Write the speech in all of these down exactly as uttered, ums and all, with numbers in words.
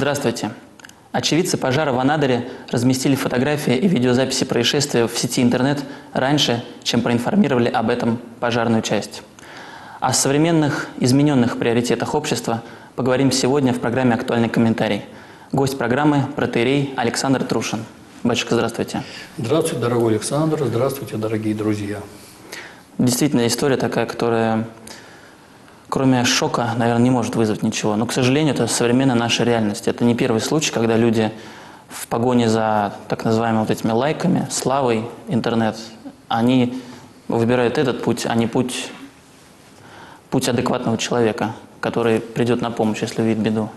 Здравствуйте. Очевидцы пожара в Анадыре разместили фотографии и видеозаписи происшествия в сети интернет раньше, чем проинформировали об этом пожарную часть. О современных измененных приоритетах общества поговорим сегодня в программе «Актуальный комментарий». Гость программы – протоиерей Александр Трушин. Батюшка, здравствуйте. Здравствуйте, дорогой Александр. Здравствуйте, дорогие друзья. Действительно, история такая, которая, кроме шока, наверное, не может вызвать ничего. Но, к сожалению, это современная наша реальность. Это не первый случай, когда люди в погоне за так называемыми вот этими лайками, славой, интернет, они выбирают этот путь, а не путь, путь адекватного человека, который придет на помощь, если увидит беду.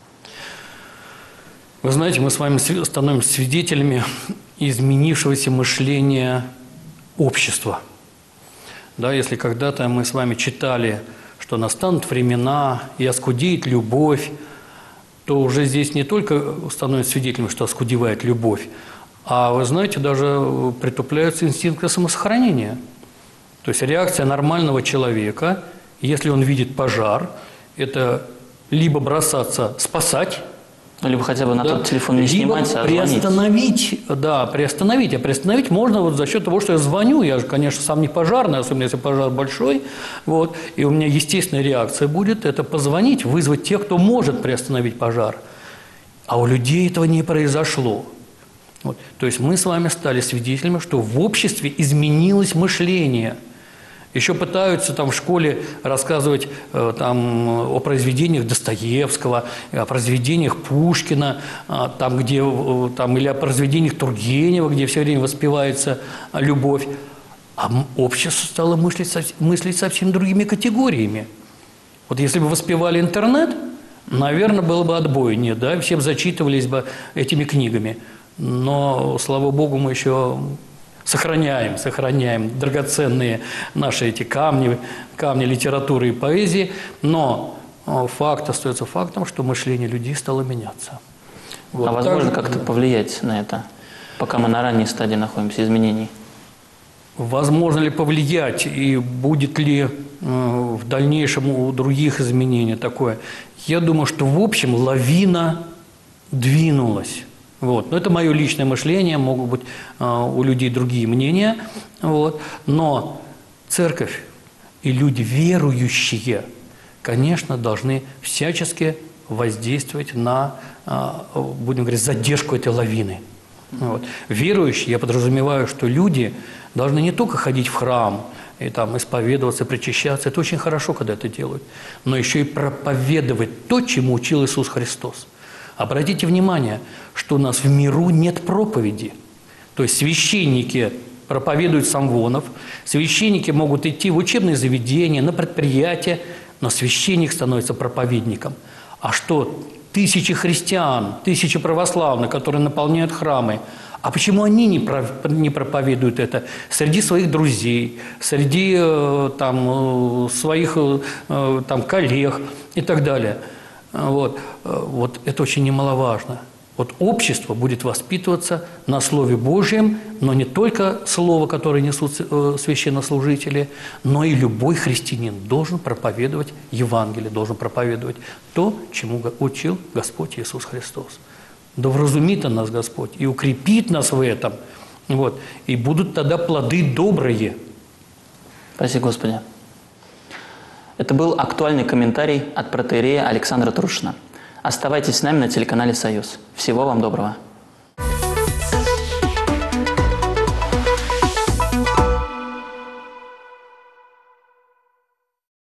Вы знаете, мы с вами становимся свидетелями изменившегося мышления общества. Да, если когда-то мы с вами читали, что настанут времена и оскудеет любовь, то уже здесь не только становимся свидетелями, что оскудевает любовь, а, вы знаете, даже притупляются инстинкты самосохранения. То есть реакция нормального человека, если он видит пожар, это либо бросаться спасать, либо хотя бы на да. тот телефон не снимать, либо а приостановить, да, приостановить. А приостановить можно вот за счет того, что я звоню. Я же, конечно, сам не пожарный, особенно если пожар большой. Вот, и у меня естественная реакция будет – это позвонить, вызвать тех, кто может приостановить пожар. А у людей этого не произошло. Вот. То есть мы с вами стали свидетелями, что в обществе изменилось мышление. Еще пытаются там в школе рассказывать э, там, о произведениях Достоевского, о произведениях Пушкина, э, там, где, э, там, или о произведениях Тургенева, где все время воспевается любовь. А общество стало мыслить, мыслить совсем другими категориями. Вот если бы воспевали интернет, наверное, было бы отбоя нет, да, все бы зачитывались бы этими книгами. Но, слава Богу, мы еще... Сохраняем, сохраняем драгоценные наши эти камни, камни литературы и поэзии, но факт остается фактом, что мышление людей стало меняться. Вот. А возможно как-то повлиять на это, пока мы на ранней стадии находимся изменений? Возможно ли повлиять и будет ли в дальнейшем у других изменений такое? Я думаю, что в общем лавина двинулась. Вот. Но это мое личное мышление, могут быть э, у людей другие мнения. Вот. Но церковь и люди верующие, конечно, должны всячески воздействовать на, э, будем говорить, задержку этой лавины. Вот. Верующие, я подразумеваю, что люди должны не только ходить в храм, и там исповедоваться, причащаться, это очень хорошо, когда это делают, но еще и проповедовать то, чему учил Иисус Христос. Обратите внимание, что у нас в миру нет проповеди. То есть священники проповедуют самвонов, священники могут идти в учебные заведения, на предприятия, но священник становится проповедником. А что, тысячи христиан, тысячи православных, которые наполняют храмы, а почему они не, про, не проповедуют это среди своих друзей, среди там, своих там, коллег и так далее? Вот. Вот это очень немаловажно. Вот общество будет воспитываться на Слове Божьем, но не только Слово, которое несут священнослужители, но и любой христианин должен проповедовать Евангелие, должен проповедовать то, чему учил Господь Иисус Христос. Да вразумит Он нас Господь и укрепит нас в этом. Вот. И будут тогда плоды добрые. Спасибо, Господи. Это был актуальный комментарий от протоиерея Александра Трушина. Оставайтесь с нами на телеканале «Союз». Всего вам доброго.